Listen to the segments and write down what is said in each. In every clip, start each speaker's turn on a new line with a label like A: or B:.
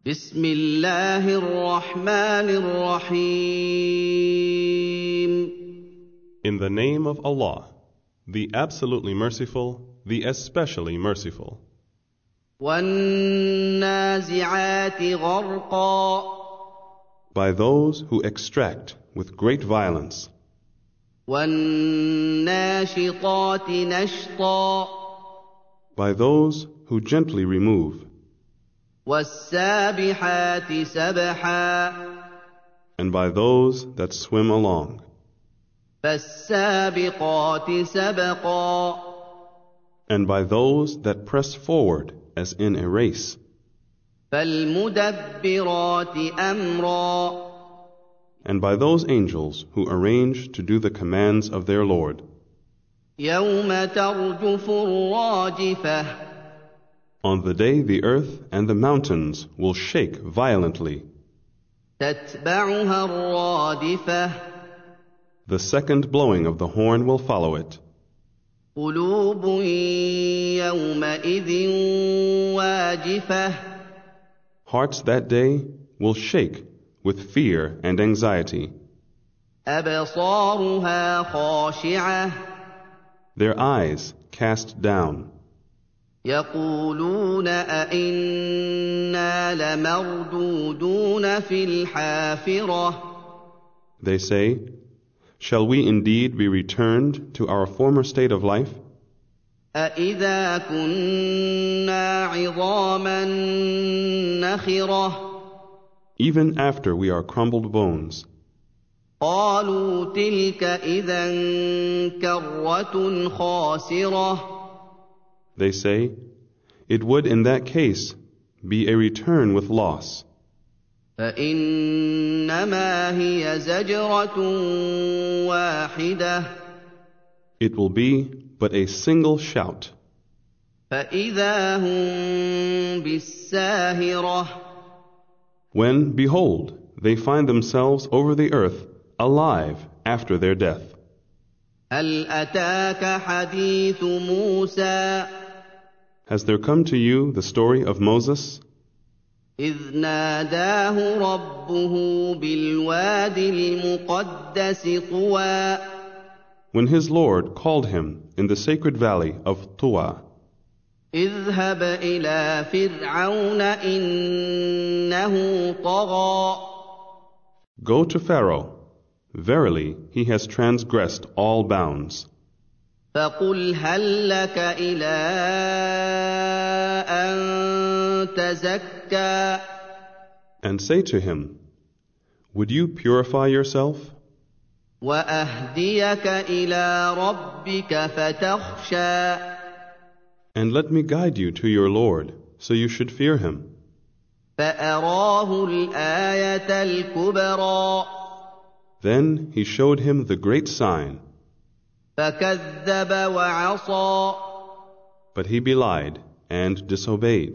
A: بسم الله الرحمن الرحيم
B: In the name of Allah, the absolutely merciful, the especially merciful.
A: والنازعات غرقا
B: By those who extract with great violence,
A: والناشطات نشطا
B: by those who gently remove,
A: والسابحات سبحا
B: and by those that swim along,
A: فالسابقات سبقا
B: and by those that press forward as in a race,
A: فالمدبرات أمرا
B: and by those angels who arrange to do the commands of their Lord.
A: يوم ترجف الراجفة
B: On the day the earth and the mountains will shake violently,
A: تتبعها الرادفة
B: the second blowing of the horn will follow it.
A: قلوب يومئذ واجفة
B: Hearts that day will shake with fear and anxiety,
A: أبصارها خاشعة
B: their eyes cast down.
A: يقولون أئنا لمردودون في الحافرة
B: They say, shall we indeed be returned to our former state of life,
A: أئذا كنا عظاما نخرة
B: even after we are crumbled bones?
A: قالوا تلك إذا كرة خاسرة
B: They say, it would in that case be a return with loss.
A: فإنما هي زجرة واحدة
B: It will be but a single shout,
A: فإذا هم بالساهرة
B: when, behold, they find themselves over the earth alive after their death.
A: هل أتاك حديث موسى
B: Has there come to you the story of Moses,
A: إذ ناداه ربه بالواد المقدس طوى
B: when his Lord called him in the sacred valley of Tuwa,
A: اذهب إلى فرعون إنه طغى
B: go to Pharaoh, verily he has transgressed all bounds,
A: فقل هل لك إلى أن تزكى
B: and say to him, would you purify yourself,
A: وأهديك إلى ربك فتخشى
B: and let me guide you to your Lord, so you should fear him.
A: فأراه الآية الكبرى
B: Then he showed him the great sign,
A: فكذب وعصى
B: but he belied and disobeyed.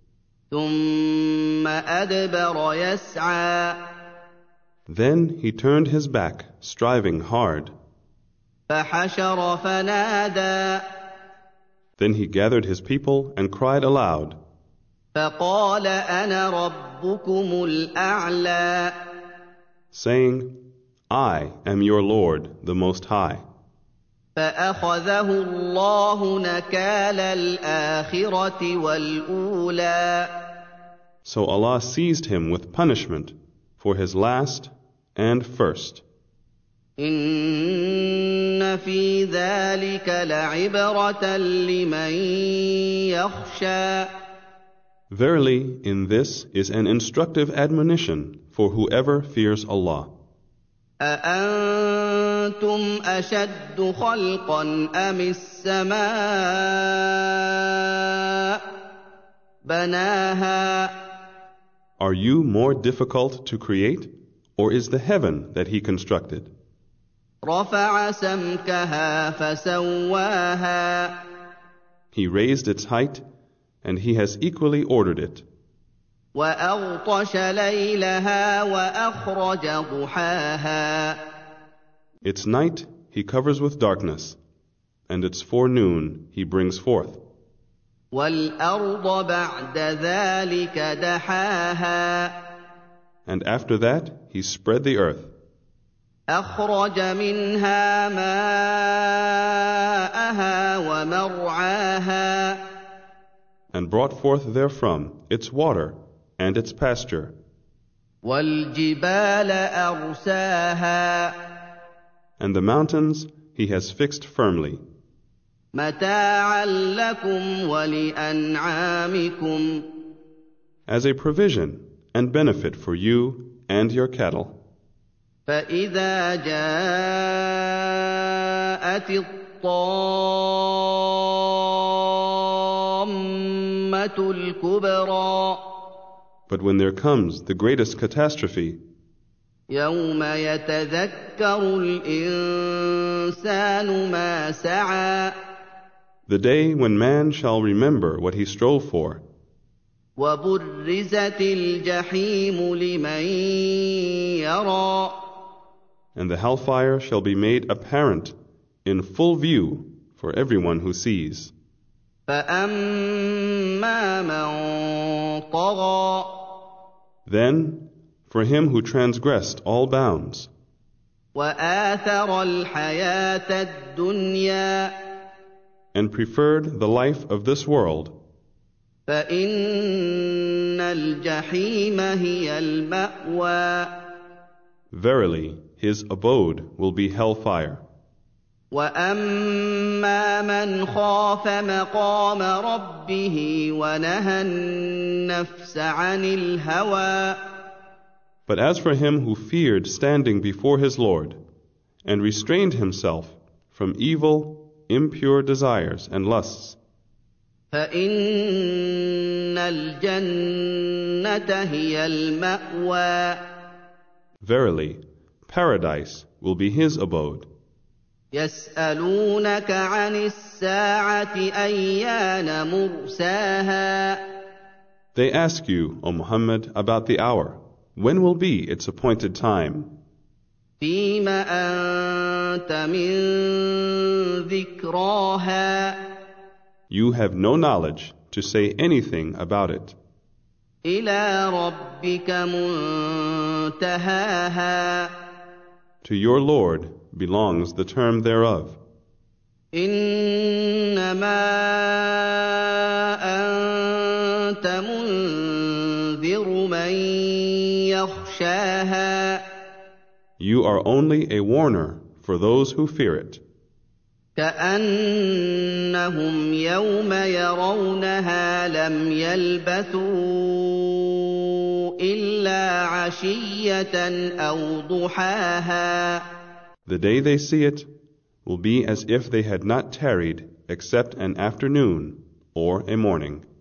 A: ثم أدبر يسعى
B: Then he turned his back, striving hard.
A: فحشر فنادى
B: Then he gathered his people and cried aloud,
A: فقال أنا ربكم الأعلى
B: saying, I am your Lord, the Most High.
A: فأخذه الله نكال الآخرة والأولى
B: So Allah seized him with punishment for his last and first.
A: إن في ذلك لعبرة لمن يخشى
B: Verily, in this is an instructive admonition for whoever fears Allah.
A: أأنتم أشد خلقا أم السماء بناها
B: Are you more difficult to create, or is the heaven that He constructed?
A: رفع سمكها فسواها
B: He raised its height, and He has equally ordered it.
A: وأغطش ليلها وأخرج ضحاها
B: Its night He covers with darkness, and its forenoon He brings forth.
A: وَالْأَرْضَ بَعْدَ ذَلِكَ دَحَاهَا
B: And after that he spread the earth,
A: أَخْرَجَ مِنْهَا مَاءَهَا وَمَرْعَاهَا
B: and brought forth therefrom its water and its pasture,
A: وَالْجِبَالَ أَرْسَاهَا
B: and the mountains he has fixed firmly,
A: مَتَاعًا لَكُمْ وَلِأَنْعَامِكُمْ
B: as a provision and benefit for you and your cattle.
A: فَإِذَا جَاءَتِ الطَّامَّةُ الْكُبْرَىٰ
B: But when there comes the greatest catastrophe,
A: يَوْمَ يَتَذَكَّرُ الْإِنسَانُ مَا سَعَىٰ
B: the day when man shall remember what he strove for,
A: وَبُرِّزَتِ الْجَحِيمُ لِمَن يَرَىٰ
B: and the hellfire shall be made apparent in full view for everyone who sees.
A: فَأَمَّا مَن طَغَىٰ
B: Then, for him who transgressed all bounds,
A: وَآثَرَ الْحَيَاةَ الدُّنْيَا
B: and preferred the life of this world,
A: فَإِنَّ الْجَحِيمَ هِيَ الْمَأْوَىٰ
B: verily his abode will be hellfire.
A: وَأَمَّا مَنْ خَافَ مَقَامَ رَبِّهِ وَنَهَى النَّفْسَ عَنِ الْهَوَىٰ
B: But as for him who feared standing before his Lord, and restrained himself from evil, impure desires and lusts,
A: فَإِنَّ الْجَنَّةَ هِيَ الْمَأْوَىٰ
B: verily paradise will be his abode.
A: يَسْأَلُونَكَ عَنِ السَّاعَةِ أَيَّانَ مُرْسَاهَا
B: They ask you, O Muhammad, about the hour. When will be its appointed time?
A: فِيمَ أَنتَ مِن ذِكْرَاهَا
B: You have no knowledge to say anything about it.
A: إِلَىٰ رَبِّكَ مُنتَهَاهَا
B: To your Lord belongs the term thereof.
A: إِنَّمَا أَنتَ مُنذِرُ مَن يَخْشَاهَا
B: You are only a warner for those who fear it.
A: كَأَنَّهُمْ يَوْمَ يَرَوْنَهَا لَمْ يَلْبَثُوا إِلَّا عَشِيَّةً أَوْ ضُحَاهَا
B: The day they see it will be as if they had not tarried except an afternoon or a morning.